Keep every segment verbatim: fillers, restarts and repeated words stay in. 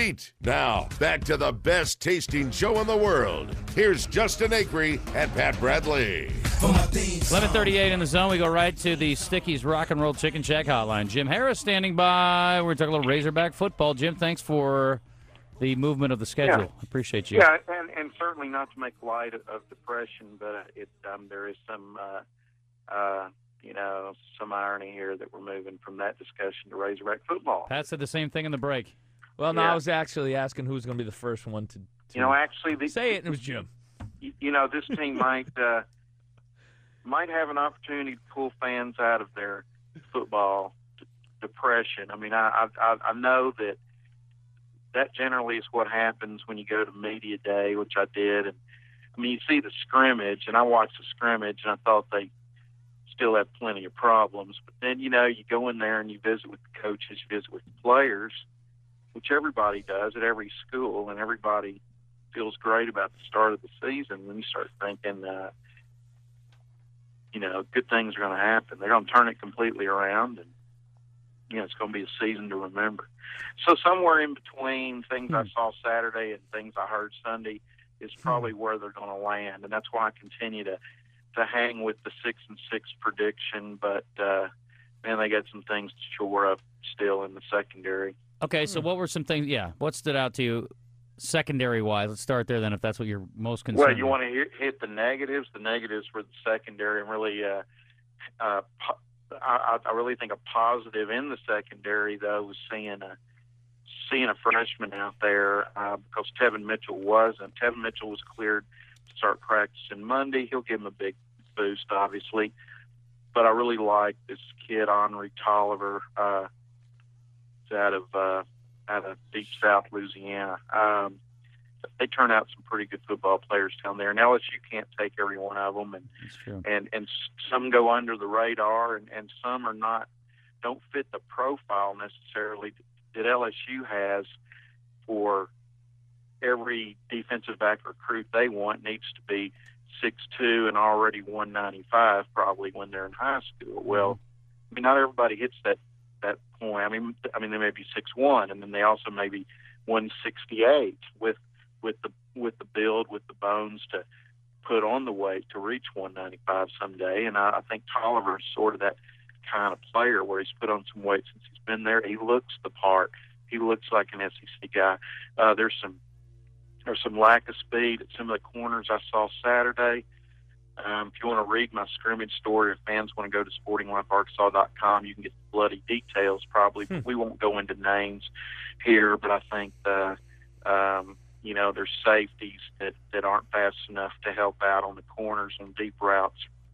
right. Now, back to the best tasting show in the world. Here's Justin Acree and Pat Bradley. eleven thirty-eight in the zone. We go right to the Sticky's Rock and Roll Chicken Shack hotline. Jim Harris standing by. We're talking a little Razorback football. Jim, thanks for the movement of the schedule. Yeah. Appreciate you. Yeah, and, and certainly not to make light of, of depression, but it um, there is some, uh, uh, you know, some irony here that we're moving from that discussion to Razorback football. Pat said the same thing in the break. Well, no, Yeah. I was actually asking who's going to be the first one to, to You know, actually, the, say it, and it was Jim. you, you know, this team might uh, might have an opportunity to pull fans out of their football d- depression. I mean, I, I I know that that generally is what happens when you go to media day, which I did. And I mean, you see the scrimmage, and I watched the scrimmage, and I thought they still have plenty of problems. But then, you know, you go in there and you visit with the coaches, you visit with the players, which everybody does at every school, and everybody feels great about the start of the season. When you start thinking, uh, you know, good things are going to happen. They're going to turn it completely around, and, you know, it's going to be a season to remember. So somewhere in between things Hmm. I saw Saturday and things I heard Sunday is probably Hmm. where they're going to land, and that's why I continue to, to hang with the six and six prediction. But uh, man, they got some things to shore up still in the secondary. Okay, so what were some things? Yeah, what stood out to you secondary-wise? Let's start there then, if that's what you're most concerned Well, you with. want to hit, hit the negatives. The negatives for the secondary, and really, uh, uh, po- I, I really think a positive in the secondary though was seeing a seeing a freshman out there uh, because Tevin Mitchell wasn't. Tevin Mitchell was cleared to start practicing Monday. He'll give him a big boost, obviously. But I really like this kid, Henri Tolliver, uh, out of uh, out of deep South Louisiana. Um, they turn out some pretty good football players down there. And L S U can't take every one of them, and That's true. and and some go under the radar, and, and some are not don't fit the profile necessarily that L S U has for every defensive back recruit they want. Needs to be six two and already one ninety-five probably when they're in high school. Well, I mean, not everybody hits that that point. I mean, I mean they may be six one, and then they also may be one sixty-eight with with the with the build, with the bones to put on the weight to reach one ninety-five someday. And I, I think Tolliver is sort of that kind of player where he's put on some weight since he's been there. He looks the part. He looks like an S E C guy. Uh, there's some there's some lack of speed at some of the corners I saw Saturday. Um, if you want to read my scrimmage story, if fans want to go to sporting life arkansas dot com, you can get the bloody details probably. Hmm. But we won't go into names here, but I think the um, you know, there's safeties that, that aren't fast enough to help out on the corners on deep routes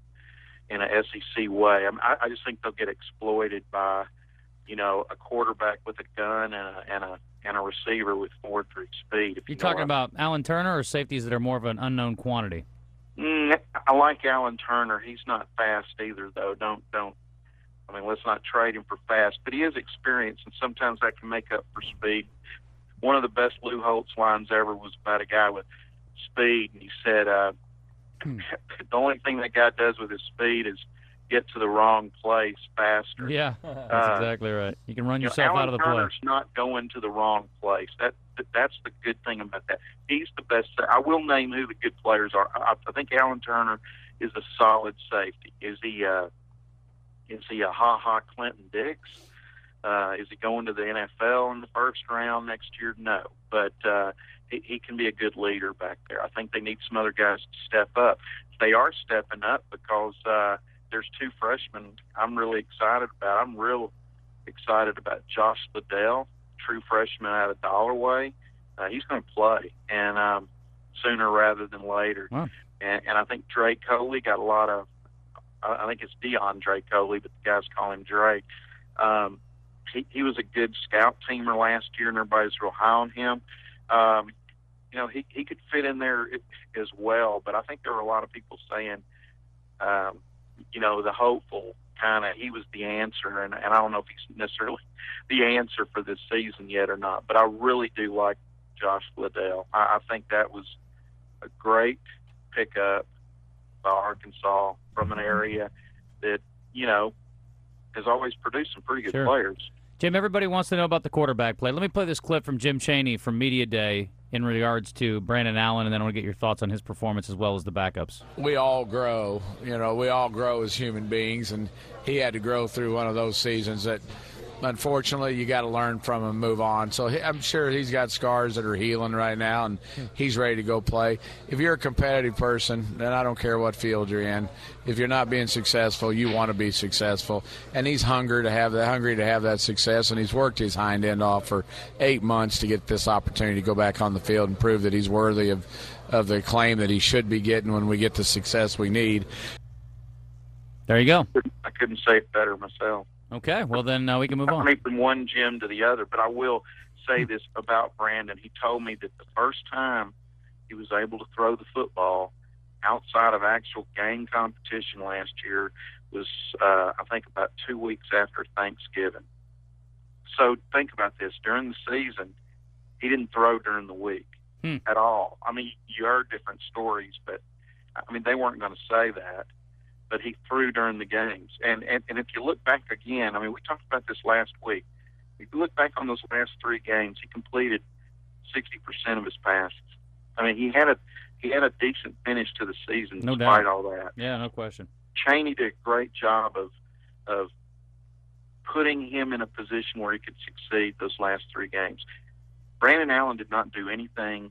in a S E C way. I, mean, I, I just think they'll get exploited by, you know, a quarterback with a gun and a and a, and a receiver with four three speed. If You you know talking what I- about Alan Turner or safeties that are more of an unknown quantity? Mm, I like Alan Turner. He's not fast either, though. Don't don't. I mean, let's not trade him for fast, but he is experienced, and sometimes that can make up for speed. One of the best Lou Holtz lines ever was about a guy with speed, and he said, uh, Hmm. "The only thing that guy does with his speed is get to the wrong place faster." Yeah, that's Uh, exactly right. You can run You know, yourself Alan out of the play. Turner's not going to the wrong place. That, that that's the good thing about that. He's the best. I will name who the good players are. I, I think Alan Turner is a solid safety. Is he? Uh, is he a Ha Ha Clinton Dix? Uh, is he going to the N F L in the first round next year? No, but uh, he, he can be a good leader back there. I think they need some other guys to step up. They are stepping up because uh, there's two freshmen I'm really excited about. I'm real excited about Josh Liddell, true freshman out of Dollarway. Uh, he's going to play, and um, sooner rather than later. Wow. And, and I think Drake Coley got a lot of. I think it's Dion Drake Coley, but the guys call him Drake. Um, he, he was a good scout teamer last year, and everybody's real high on him. Um, you know, he, he could fit in there as well, but I think there were a lot of people saying, um, you know, the hopeful kind of, he was the answer, and, and I don't know if he's necessarily the answer for this season yet or not, but I really do like Josh Liddell. I, I think that was a great pickup by Arkansas from an area that, you know, has always produced some pretty good Sure. players. Jim, everybody wants to know about the quarterback play. Let me play this clip from Jim Chaney from Media Day in regards to Brandon Allen, and then I want to get your thoughts on his performance as well as the backups. We all grow. You know, we all grow as human beings, and he had to grow through one of those seasons that, unfortunately, you got to learn from and move on. So he, I'm sure he's got scars that are healing right now, and he's ready to go play. If you're a competitive person, then I don't care what field you're in. If you're not being successful, you want to be successful. And he's hungry to have that, hungry to have that success, and he's worked his hind end off for eight months to get this opportunity to go back on the field and prove that he's worthy of, of the acclaim that he should be getting when we get the success we need. There you go. I couldn't say it better myself. Okay, well then uh, we can move on. I mean, from one gym to the other, but I will say this about Brandon. He told me that the first time he was able to throw the football outside of actual game competition last year was, uh, I think, about two weeks after Thanksgiving. So think about this. During the season, he didn't throw during the week hmm. at all. I mean, you heard different stories, but, I mean, they weren't going to say that. But he threw during the games. And, and and if you look back again, I mean, we talked about this last week. If you look back on those last three games, he completed sixty percent of his passes. I mean, he had a he had a decent finish to the season no despite doubt. all that. Yeah, no question. Chaney did a great job of of putting him in a position where he could succeed those last three games. Brandon Allen did not do anything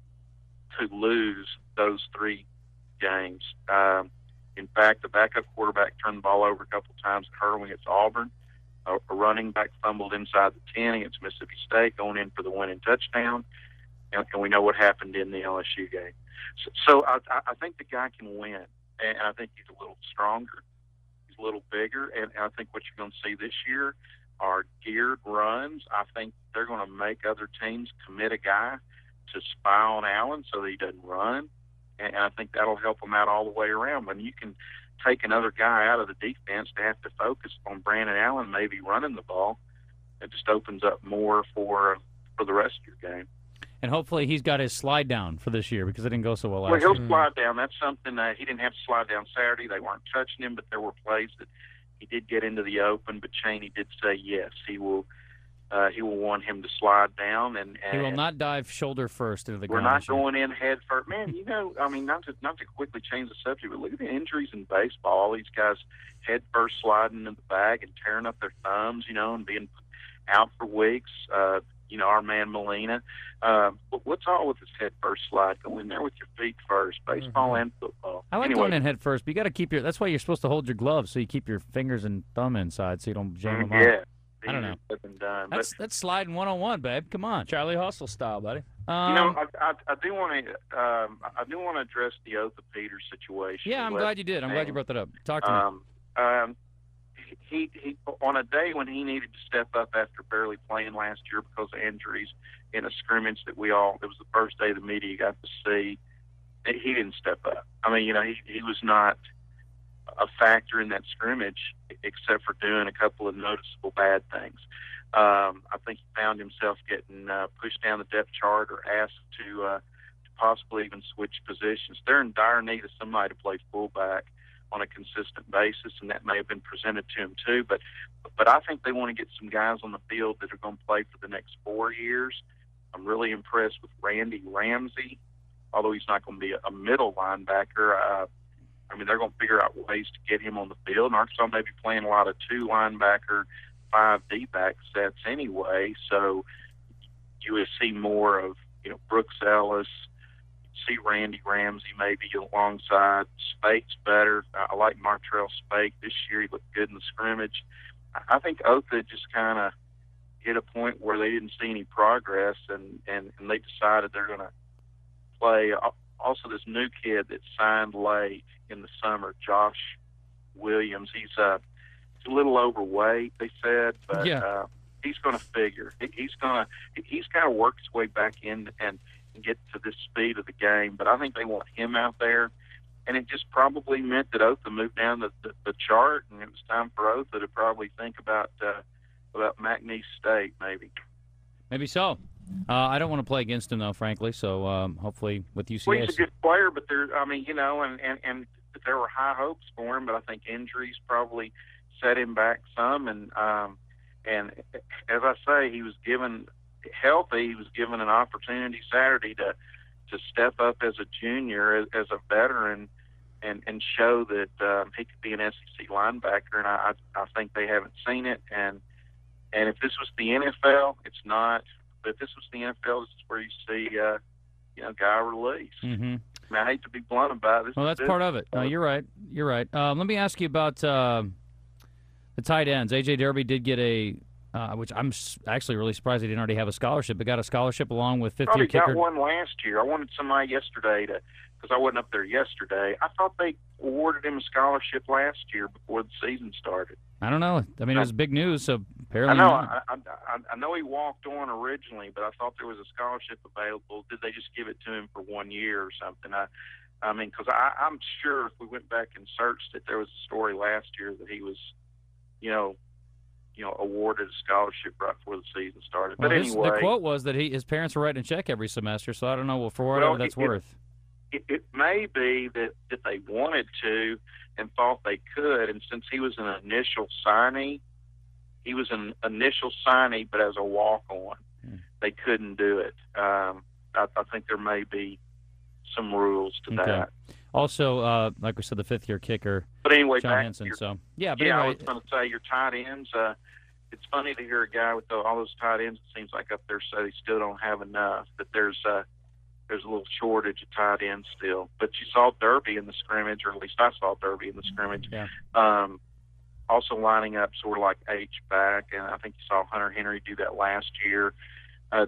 to lose those three games. Um, In fact, the backup quarterback turned the ball over a couple of times at hurling against Auburn. A, a running back fumbled inside the ten against Mississippi State, going in for the winning touchdown. And, and we know what happened in the L S U game. So, so I, I think the guy can win, and I think he's a little stronger. He's a little bigger, and, and I think what you're going to see this year are geared runs. I think they're going to make other teams commit a guy to spy on Allen so that he doesn't run. And I think that'll help them out all the way around. When you can take another guy out of the defense to have to focus on Brandon Allen maybe running the ball, it just opens up more for for the rest of your game. And hopefully he's got his slide down for this year because it didn't go so well last well, year. he'll slide down. That's something that he didn't have to slide down Saturday. They weren't touching him, but there were plays that he did get into the open. But Chaney did say yes, he will. Uh, he will want him to slide down, and, and he will not dive shoulder first into the we're ground. not this year. going in head first. Man, you know, I mean, not to not to quickly change the subject, but look at the injuries in baseball. All these guys head first sliding in the bag and tearing up their thumbs, you know, and being out for weeks. Uh, you know, our man Molina. Uh, what's all with this head first slide? Go in there with your feet first, baseball mm-hmm. and football. I like anyway, going in head first, but you got to keep your. That's why you're supposed to hold your gloves so you keep your fingers and thumb inside so you don't jam them yeah. up. I don't know. Done. That's that's sliding one on one, babe. Come on, Charlie Hustle style, buddy. Um, you know, I, I, I do want to um, I do want to address the Otha Peters situation. yeah, I'm With- glad you did. I'm glad you brought that up. Talk to me. Um, um, he, he on a day when he needed to step up after barely playing last year because of injuries in a scrimmage that we all, it was the first day the media got to see, he didn't step up. I mean, you know, he, he was not a factor in that scrimmage except for doing a couple of noticeable bad things. Um, I think he found himself getting uh, pushed down the depth chart or asked to, uh, to possibly even switch positions. They're in dire need of somebody to play fullback on a consistent basis, and that may have been presented to him too. But but I think they want to get some guys on the field that are going to play for the next four years. I'm really impressed with Randy Ramsey, although he's not going to be a, a middle linebacker. Uh, I mean, they're going to figure out ways to get him on the field. And Arkansas may be playing a lot of two linebacker, five D-back sets anyway. So you would see more of, you know, Brooks Ellis, see Randy Ramsey maybe alongside Spate's better. I like Martrell Spate this year. He looked good in the scrimmage. I think Otha just kind of hit a point where they didn't see any progress, and, and, and they decided they're going to play. Also, this new kid that signed late in the summer, Josh Williams, he's, uh, he's a little overweight, they said, but yeah. uh, he's going to figure. He's going to he's kind of worked his way back in and, and get to this speed of the game, but I think they want him out there. And it just probably meant that Otha moved down the, the, the chart, and it was time for Otha to probably think about uh, about McNeese State, maybe. Maybe so. Uh, I don't want to play against him, though, frankly. So um, hopefully with U C A. Well, he's a good player, but there, I mean, you know, and, and, and there were high hopes for him, but I think injuries probably set him back some. And um, and as I say, he was given healthy. He was given an opportunity Saturday to to step up as a junior, as, as a veteran, and and show that um, he could be an S E C linebacker. And I I think they haven't seen it. And and if this was the N F L, it's not. But if this was the N F L, this is where you see uh, you know guy release. Mm-hmm. I mean, I hate to be blunt about this. Well, that's part of it. No, you're right. You're right. Um, let me ask you about uh, the tight ends. A J Derby did get a, uh, which I'm actually really surprised he didn't already have a scholarship, but got a scholarship along with fifth-year kicker. Probably got one last year. I wanted somebody yesterday to, because I wasn't up there yesterday. I thought they awarded him a scholarship last year before the season started. I don't know. I mean, it was big news, so apparently I know. not. I, I, I know he walked on originally, but I thought there was a scholarship available. Did they just give it to him for one year or something? I, I mean, because I'm sure if we went back and searched it, there was a story last year that he was, you know, you know, awarded a scholarship right before the season started. Well, but his, anyway, the quote was that he his parents were writing a check every semester, so I don't know well, for whatever well, that's it, worth. It, it may be that, that they wanted to and thought they could, and since he was an initial signee, he was an initial signee, but as a walk-on, hmm. they couldn't do it. Um, I, I think there may be some rules to okay. that. Also, uh, like we said, the fifth-year kicker, but anyway, John Henson. Your, so yeah, but yeah, anyway, I was going to say your tight ends. Uh, it's funny to hear a guy with the, all those tight ends. It seems like up there say they still don't have enough. That there's uh, there's a little shortage of tight ends still. But you saw Derby in the scrimmage, or at least I saw Derby in the scrimmage. Yeah. Um, also lining up sort of like H back, and I think you saw Hunter Henry do that last year. Uh,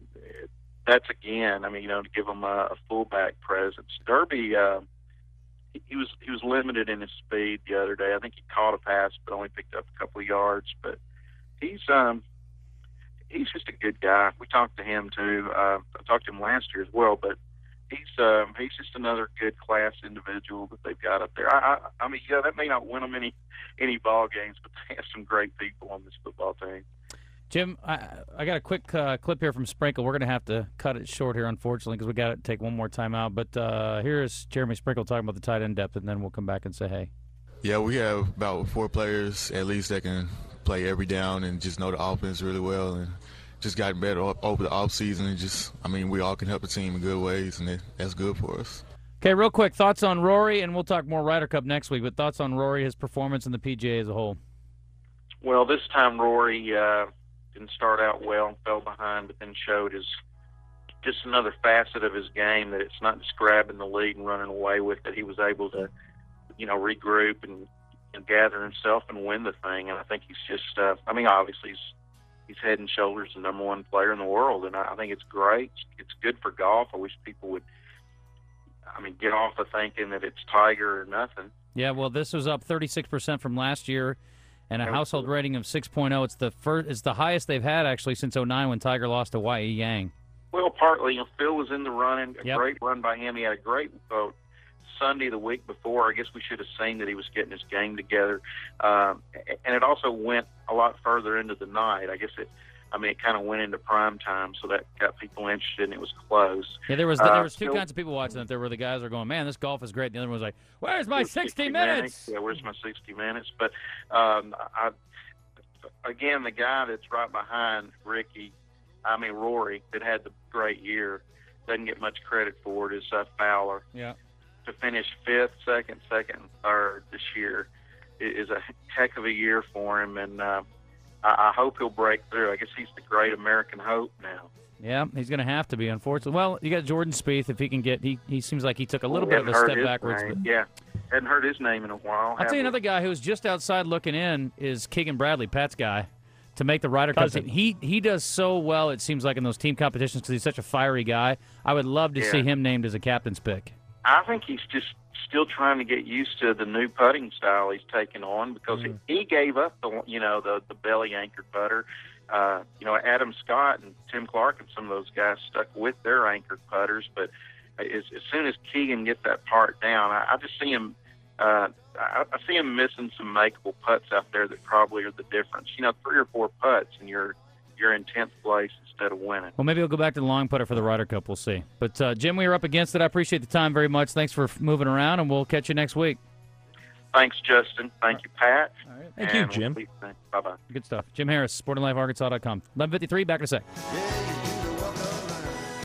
that's again, I mean, you know, to give him a, a fullback presence. Derby, uh, he, he was he was limited in his speed the other day. I think he caught a pass, but only picked up a couple of yards. But he's um he's just a good guy. We talked to him too. Uh, I talked to him last year as well, but he's um, he's just another good class individual that they've got up there. I, I I mean, yeah, that may not win them any any ball games, but they have some great people on this football team. Jim, I, I got a quick uh, clip here from Sprinkle. We're going to have to cut it short here, unfortunately, because we got to take one more time out. But uh, here is Jeremy Sprinkle talking about the tight end depth, and then we'll come back and say hey. Yeah, we have about four players at least that can play every down and just know the offense really well, and just gotten better over the offseason. And just, I mean, we all can help the team in good ways, and that's good for us. Okay, real quick, thoughts on Rory, and we'll talk more Ryder Cup next week, but thoughts on Rory, his performance in the P G A as a whole. Well, this time Rory uh, didn't start out well and fell behind, but then showed his just another facet of his game, that it's not just grabbing the lead and running away with it. He was able to, you know, regroup and, and gather himself and win the thing. And I think he's just, uh, I mean, obviously he's, he's head and shoulders the number one player in the world, and I, I think it's great. It's good for golf. I wish people would, I mean, get off of thinking that it's Tiger or nothing. Yeah, well, this was up thirty-six percent from last year, and a household rating of six point oh. It's the first, it's the highest they've had actually since oh nine when Tiger lost to Y E Yang. Well, partly, you know, Phil was in the running. A yep. great run by him. He had a great vote Sunday the week before. I guess we should have seen that he was getting his game together, um, and it also went a lot further into the night. I guess it. I mean, it kind of went into prime time, so that got people interested, and it was close. Yeah, there was uh, there was two Phil, kinds of people watching it. There were the guys that are going, man, this golf is great. And the other one was like, where's my sixty, sixty minutes? minutes? Yeah, where's my sixty minutes? But um, I, again, the guy that's right behind Ricky, I mean Rory, that had the great year, doesn't get much credit for it, is uh, Fowler. Yeah. To finish fifth, second, second, and third this year is a heck of a year for him, and uh, I, I hope he'll break through. I guess he's the great American hope now. Yeah, he's going to have to be, unfortunately. Well, you got Jordan Spieth. If he can get, he he seems like he took a little bit of a step backwards. But... Yeah, hadn't heard his name in a while. I'll tell you another guy who's just outside looking in is Keegan Bradley, Pat's guy, to make the Ryder Cup team. He he does so well, it seems like, in those team competitions because he's such a fiery guy. I would love to yeah. see him named as a captain's pick. I think he's just still trying to get used to the new putting style he's taking on, because mm. he, he gave up the you know the the belly anchored putter. Uh, you know, Adam Scott and Tim Clark and some of those guys stuck with their anchored putters, but as, as soon as Keegan gets that part down, I, I just see him. Uh, I, I see him missing some makeable putts out there that probably are the difference. You know, three or four putts, and you're you're in tenth place instead of winning. Well, maybe he'll go back to the long putter for the Ryder Cup. We'll see. But uh, Jim, we are up against it. I appreciate the time very much. Thanks for moving around, and we'll catch you next week. Thanks, Justin. Thank you, Pat. All right. Thank you, and Jim. We'll Bye bye. Good stuff. Jim Harris, sporting life arkansas dot com. eleven fifty-three, back in a sec. Yeah,